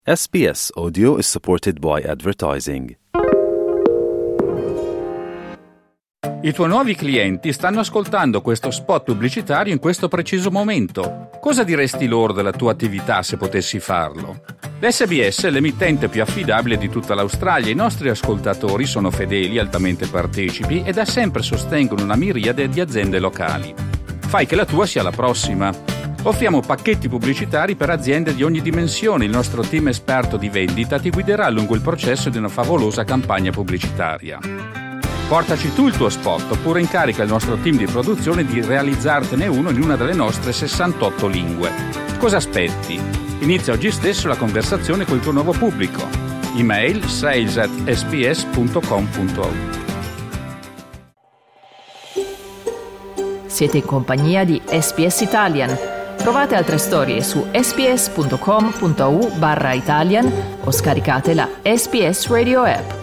SBS Audio is supported by advertising. I tuoi nuovi clienti stanno ascoltando questo spot pubblicitario in questo preciso momento. Cosa diresti loro della tua attività se potessi farlo? L'SBS è l'emittente più affidabile di tutta l'Australia. I nostri ascoltatori sono fedeli, altamente partecipi e da sempre sostengono una miriade di aziende locali. Fai che la tua sia la prossima. Offriamo pacchetti pubblicitari per aziende di ogni dimensione. Il nostro team esperto di vendita ti guiderà lungo il processo di una favolosa campagna pubblicitaria. Portaci tu il tuo spot oppure incarica il nostro team di produzione di realizzartene uno in una delle nostre 68 lingue. Cosa aspetti? Inizia oggi stesso la conversazione col tuo nuovo pubblico. Email sales@sbs.com.au. Siete in compagnia di SBS Italian. Trovate altre storie su sbs.com.au/Italian o scaricate la SBS Radio app.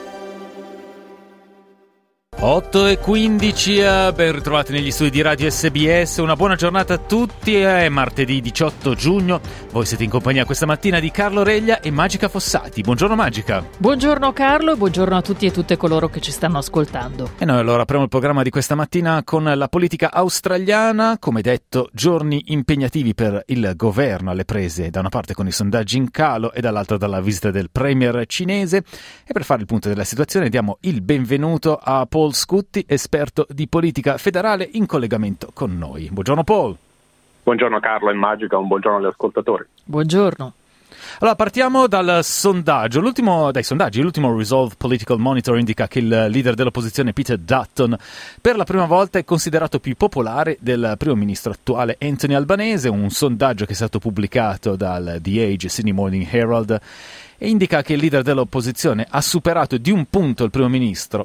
8:15, ben ritrovati negli studi di Radio SBS, una buona giornata a tutti, è martedì 18 giugno, voi siete in compagnia questa mattina di Carlo Reglia e Magica Fossati. Buongiorno Magica. Buongiorno Carlo e buongiorno a tutti e tutte coloro che ci stanno ascoltando. E noi allora apriamo il programma di questa mattina con la politica australiana, come detto giorni impegnativi per il governo alle prese da una parte con i sondaggi in calo e dall'altra dalla visita del premier cinese, e per fare il punto della situazione diamo il benvenuto a Paul Scutti, esperto di politica federale, in collegamento con noi. Buongiorno Paul. Buongiorno Carlo e Magica, un buongiorno agli ascoltatori. Buongiorno. Allora partiamo dal sondaggio. L'ultimo Resolve Political Monitor indica che il leader dell'opposizione Peter Dutton per la prima volta è considerato più popolare del primo ministro attuale Anthony Albanese. Un sondaggio che è stato pubblicato dal The Age Sydney Morning Herald e indica che il leader dell'opposizione ha superato di un punto il primo ministro,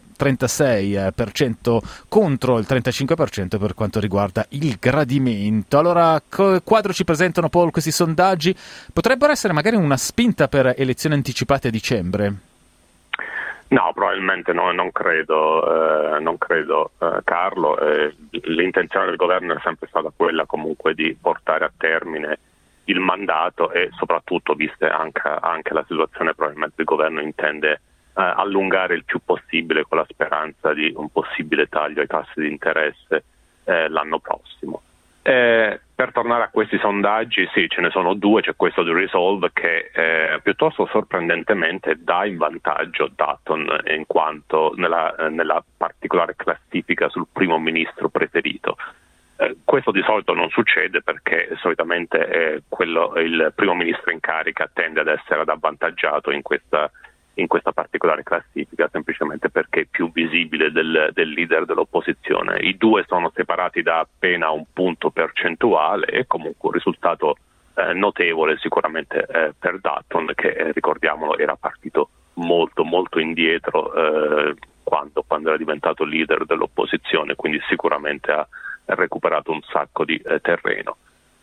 36% contro il 35% per quanto riguarda il gradimento. Allora, quadro ci presentano Paul questi sondaggi? Potrebbero essere magari una spinta per elezioni anticipate a dicembre? No, probabilmente no, non credo Carlo. L'intenzione del governo è sempre stata quella comunque di portare a termine il mandato e soprattutto, viste anche la situazione, probabilmente il governo intende allungare il più possibile con la speranza di un possibile taglio ai tassi di interesse l'anno prossimo. Per tornare a questi sondaggi, sì, ce ne sono due. C'è questo di Resolve che piuttosto sorprendentemente dà in vantaggio Dutton in quanto nella particolare classifica sul primo ministro preferito. Questo di solito non succede perché solitamente il primo ministro in carica tende ad essere avvantaggiato in questa particolare classifica, semplicemente perché è più visibile del leader dell'opposizione. I due sono separati da appena un punto percentuale e comunque un risultato notevole sicuramente per Dutton, che ricordiamolo era partito molto molto indietro quando era diventato leader dell'opposizione, quindi sicuramente ha recuperato un sacco di terreno.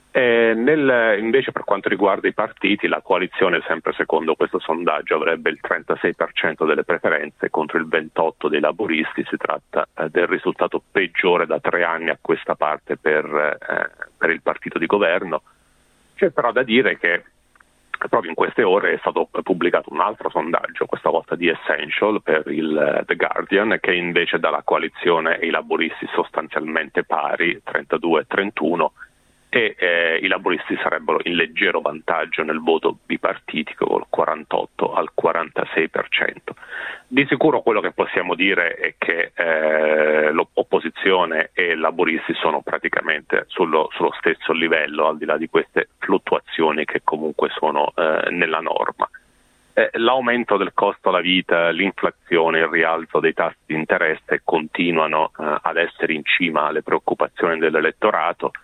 Invece per quanto riguarda i partiti, la coalizione, sempre secondo questo sondaggio, avrebbe il 36% delle preferenze contro il 28% dei laburisti. Si tratta del risultato peggiore da 3 anni a questa parte per il partito di governo. C'è però da dire che proprio in queste ore è stato pubblicato un altro sondaggio, questa volta di Essential per il The Guardian, che invece dà la coalizione e i laburisti sostanzialmente pari, 32-31, e i laburisti sarebbero in leggero vantaggio nel voto bipartitico col 48 al 46%. Di sicuro quello che possiamo dire è che l'opposizione e i laburisti sono praticamente sullo stesso livello, al di là di queste fluttuazioni che comunque sono nella norma. L'aumento del costo della vita, l'inflazione, il rialzo dei tassi di interesse continuano ad essere in cima alle preoccupazioni dell'elettorato.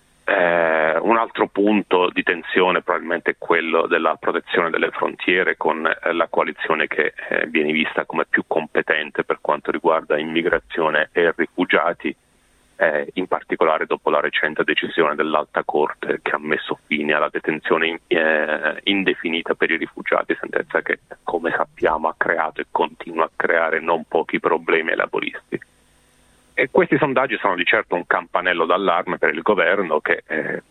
Un altro punto di tensione probabilmente è quello della protezione delle frontiere, con la coalizione che viene vista come più competente per quanto riguarda immigrazione e rifugiati, in particolare dopo la recente decisione dell'Alta Corte che ha messo fine alla detenzione indefinita per i rifugiati, sentenza che, come sappiamo, ha creato e continua a creare non pochi problemi ai laburisti. E questi sondaggi sono di certo un campanello d'allarme per il governo che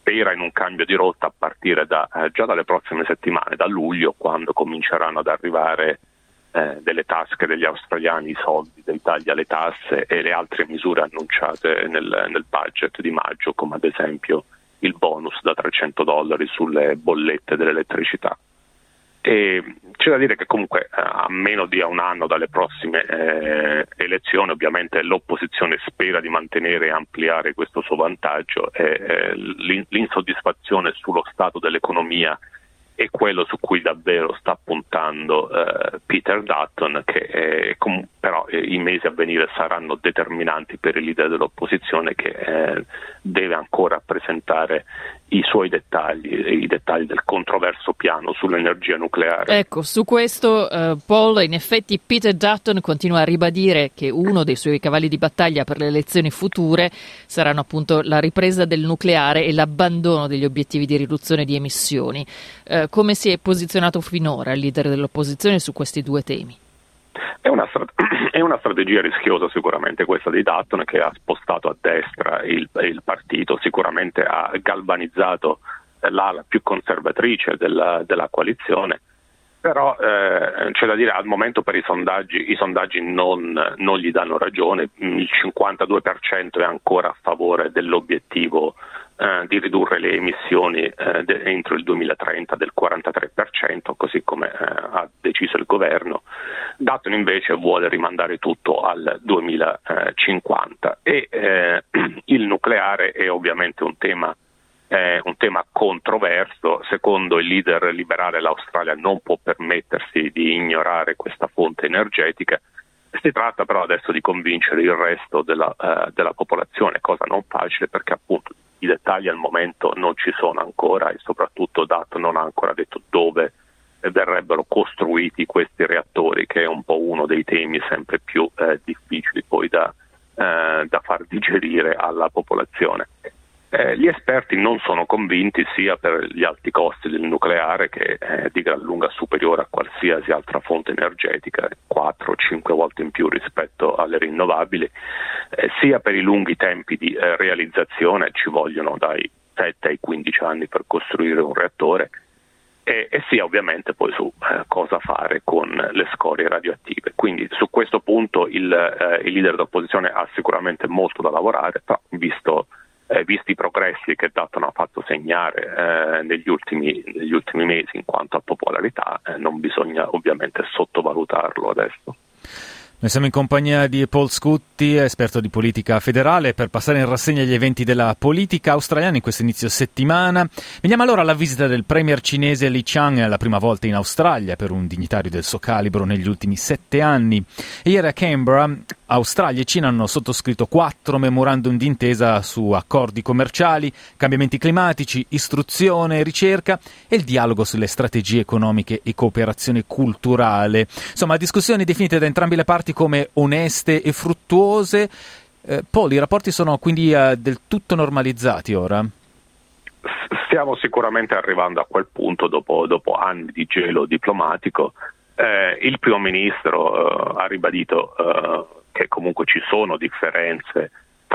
spera in un cambio di rotta a partire già dalle prossime settimane, da luglio, quando cominceranno ad arrivare delle tasche degli australiani i soldi dei tagli alle tasse e le altre misure annunciate nel budget di maggio, come ad esempio il bonus da $300 sulle bollette dell'elettricità. E c'è da dire che comunque a meno di un anno dalle prossime elezioni, ovviamente l'opposizione spera di mantenere e ampliare questo suo vantaggio, e l'insoddisfazione sullo stato dell'economia è quello su cui davvero sta puntando Peter Dutton, che però i mesi a venire saranno determinanti per il leader dell'opposizione, che deve ancora presentare i suoi dettagli, i dettagli del controverso piano sull'energia nucleare. Ecco, su questo Paul, in effetti Peter Dutton continua a ribadire che uno dei suoi cavalli di battaglia per le elezioni future saranno appunto la ripresa del nucleare e l'abbandono degli obiettivi di riduzione di emissioni. Come si è posizionato finora il leader dell'opposizione su questi due temi? È una strategia rischiosa sicuramente questa di Dutton, che ha spostato a destra il partito, sicuramente ha galvanizzato l'ala più conservatrice della coalizione, però c'è da dire al momento per i sondaggi non gli danno ragione. Il 52% è ancora a favore dell'obiettivo di ridurre le emissioni entro il 2030 del 43%, così come ha deciso il governo. Dutton invece vuole rimandare tutto al 2050 e il nucleare è ovviamente un tema controverso. Secondo il leader liberale l'Australia non può permettersi di ignorare questa fonte energetica. Si tratta però adesso di convincere il resto della popolazione, cosa non facile perché appunto i dettagli al momento non ci sono ancora e soprattutto Dutton non ha ancora detto dove verrebbero costruiti questi reattori, che è un po' uno dei temi sempre più difficili poi da far digerire alla popolazione. Gli esperti non sono convinti sia per gli alti costi del nucleare, che è di gran lunga superiore a qualsiasi altra fonte energetica, 4 o 5 volte in più rispetto alle rinnovabili, sia per i lunghi tempi di realizzazione, ci vogliono dai 7 ai 15 anni per costruire un reattore, e sia ovviamente poi su cosa fare con le scorie radioattive. Quindi su questo punto il leader dell'opposizione ha sicuramente molto da lavorare, però visti i progressi che Dutton ha fatto segnare negli ultimi mesi in quanto a popolarità, non bisogna ovviamente sottovalutarlo adesso. Noi siamo in compagnia di Paul Scutti, esperto di politica federale, per passare in rassegna gli eventi della politica australiana in questo inizio settimana. Veniamo allora alla visita del premier cinese Li Qiang, la prima volta in Australia per un dignitario del suo calibro negli ultimi 7 anni. E ieri a Canberra, Australia e Cina hanno sottoscritto 4 memorandum d'intesa su accordi commerciali, cambiamenti climatici, istruzione, ricerca e il dialogo sulle strategie economiche e cooperazione culturale. Insomma, discussioni definite da entrambe le parti come oneste e fruttuose. Paul, i rapporti sono quindi del tutto normalizzati ora? Stiamo sicuramente arrivando a quel punto dopo anni di gelo diplomatico. Il primo ministro ha ribadito che comunque ci sono differenze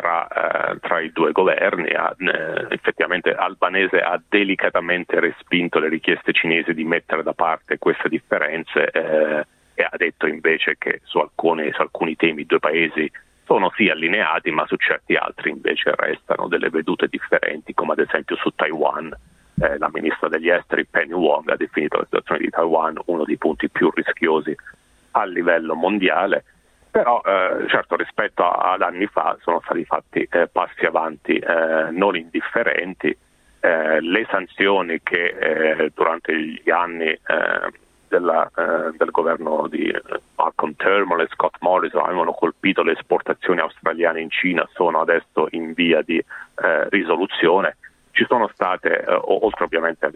tra i due governi. Effettivamente Albanese ha delicatamente respinto le richieste cinesi di mettere da parte queste differenze e ha detto invece che su alcuni temi i due paesi sono sì allineati, ma su certi altri invece restano delle vedute differenti, come ad esempio su Taiwan. La ministra degli esteri Penny Wong ha definito la situazione di Taiwan uno dei punti più rischiosi a livello mondiale, però certo rispetto ad anni fa sono stati fatti passi avanti non indifferenti. Le sanzioni che durante gli anni del governo di Malcolm Turnbull e Scott Morrison avevano colpito le esportazioni australiane in Cina sono adesso in via di risoluzione. Ci sono state, oltre ovviamente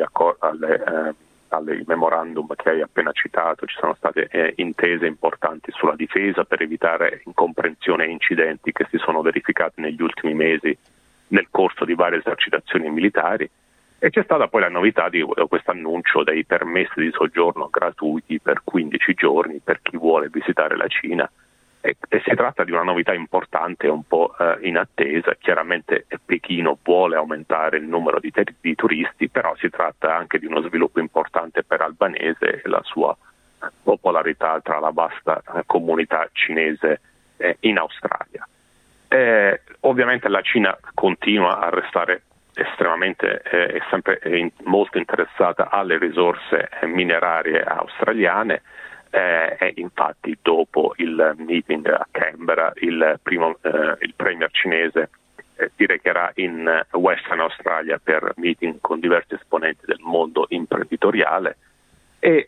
alle memorandum che hai appena citato, ci sono state intese importanti sulla difesa per evitare incomprensioni e incidenti che si sono verificati negli ultimi mesi nel corso di varie esercitazioni militari. E c'è stata poi la novità di questo annuncio dei permessi di soggiorno gratuiti per 15 giorni per chi vuole visitare la Cina. E si tratta di una novità importante un po' inattesa. Chiaramente Pechino vuole aumentare il numero di turisti, però si tratta anche di uno sviluppo importante per Albanese e la sua popolarità tra la vasta comunità cinese in Australia. Ovviamente la Cina continua a restare estremamente e sempre molto interessata alle risorse minerarie australiane. E infatti dopo il meeting a Canberra il premier cinese si recherà in Western Australia per meeting con diversi esponenti del mondo imprenditoriale e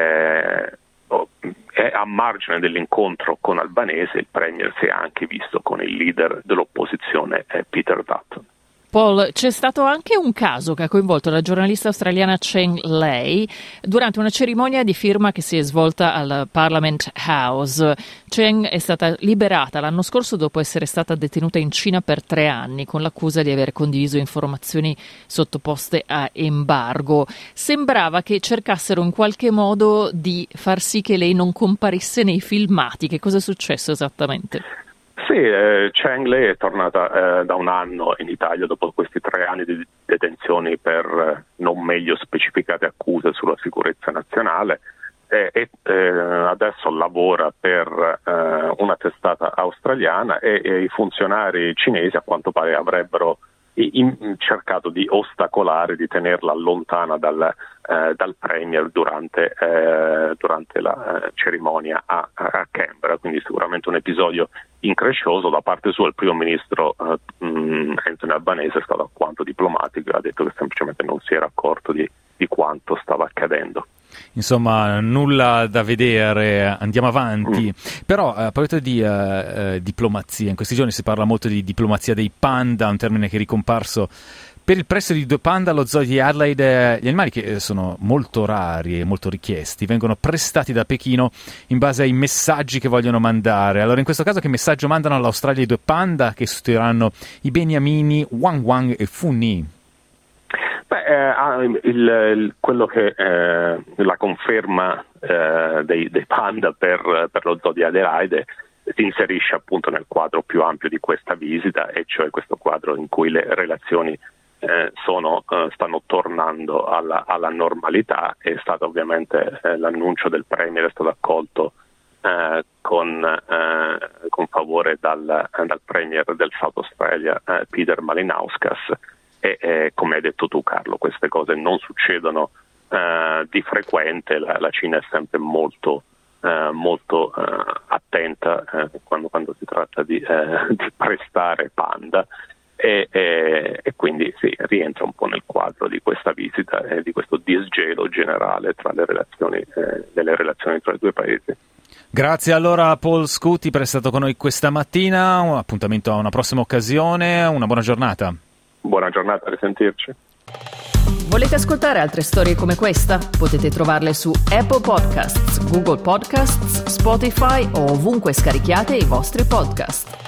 a margine dell'incontro con Albanese il premier si è anche visto con il leader dell'opposizione Peter Dutton. Paul, c'è stato anche un caso che ha coinvolto la giornalista australiana Cheng Lei durante una cerimonia di firma che si è svolta al Parliament House. Cheng è stata liberata l'anno scorso dopo essere stata detenuta in Cina per 3 anni con l'accusa di aver condiviso informazioni sottoposte a embargo. Sembrava che cercassero in qualche modo di far sì che lei non comparisse nei filmati. Che cosa è successo esattamente? Sì, Cheng Lei è tornata da un anno in Italia dopo questi 3 anni di detenzioni per non meglio specificate accuse sulla sicurezza nazionale e adesso lavora per una testata australiana e i funzionari cinesi a quanto pare avrebbero cercato di ostacolare, di tenerla lontana dal premier durante la cerimonia a Canberra, quindi sicuramente un episodio increscioso. Da parte sua il primo ministro Anthony Albanese è stato alquanto diplomatico e ha detto che semplicemente non si era accorto di quanto stava accadendo. Insomma, nulla da vedere, andiamo avanti. Però a proposito di diplomazia, in questi giorni si parla molto di diplomazia dei panda, un termine che è ricomparso per il prestito di 2 panda allo zoo di Adelaide. Gli animali, che sono molto rari e molto richiesti, vengono prestati da Pechino in base ai messaggi che vogliono mandare. Allora, in questo caso che messaggio mandano all'Australia i 2 panda che sostituiranno i beniamini Wang Wang e Funi? Quello che la conferma dei panda per lo zoo di Adelaide si inserisce appunto nel quadro più ampio di questa visita, e cioè questo quadro in cui le relazioni stanno tornando alla normalità. È stato ovviamente l'annuncio del premier è stato accolto con favore dal premier del South Australia Peter Malinauskas. E come hai detto tu, Carlo, queste cose non succedono di frequente. La Cina è sempre molto attenta quando si tratta di prestare panda e quindi sì, rientra un po' nel quadro di questa visita e di questo disgelo generale tra le relazioni tra i 2 paesi. Grazie allora Paul Scuti per essere stato con noi questa mattina. Un appuntamento a una prossima occasione, una buona giornata. Buona giornata, a risentirci. Volete ascoltare altre storie come questa? Potete trovarle su Apple Podcasts, Google Podcasts, Spotify o ovunque scarichiate i vostri podcast.